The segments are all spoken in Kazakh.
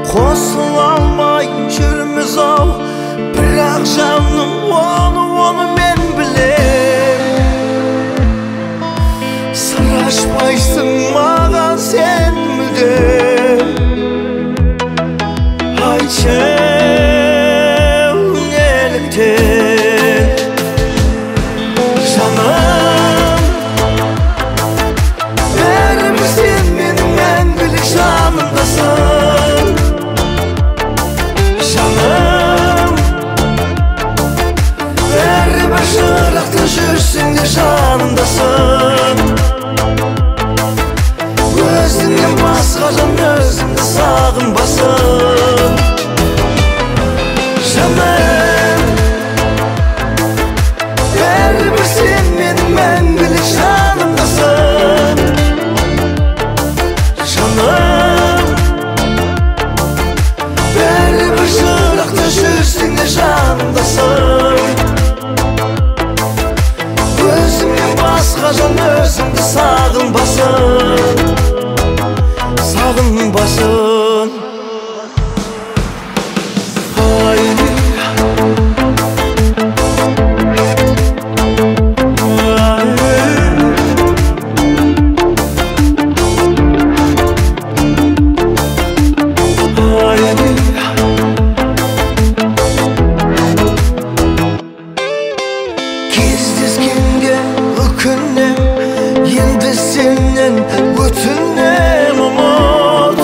Qosula almay жүрміз ау, бірақ жаным оны мен білем. Сыр ашпайсың маған сен мүлдем. Айтшы неліктен жаным, бәрібір сен менің мәңгілік жанымдасың. Жаным, бәрібір жырақта жүрсең де жанымдасың. Өзіңнен басқа жан өзіңді сағынбасын. Жаным, бәрібір сен менің мәңгілік жанымдасың. Жаным, бәрібір жырақта жүрсең де жанымдасың. Өзіңнен басқа жан өзіңді сағынбасын. Сағынбасын. Кездескенге өкінем, енді сенен өтінем ұмыт.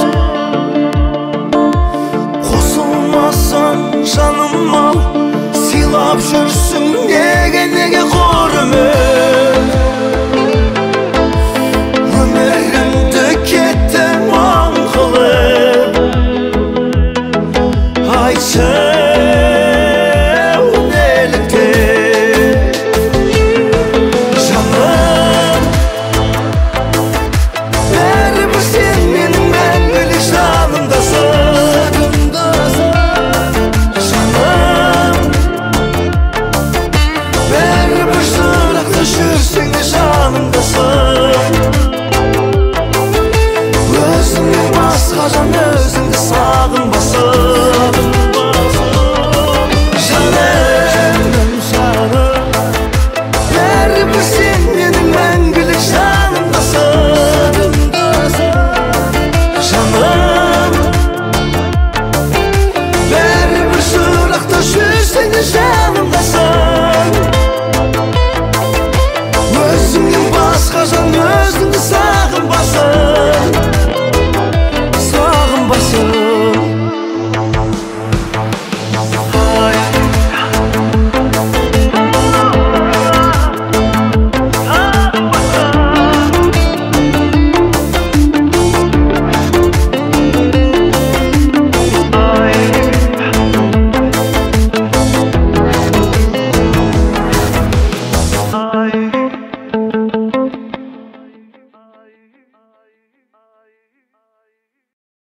Қосылмасаң жаным ау, сыйлап жүрсің неге құрмет. Өмірімді кеттің маң қылып. Айтшы жүрсең де жанымдасың. Өзіңнен басқа жан өзіңді сағынбасын. Жаным, бәрібір сен менің мәңгілік жанымдасың. Жаным, бәрібір жырақта жүрсең де жанымдасың. Өзіңнен басқа жан өзіңді сағынбасын.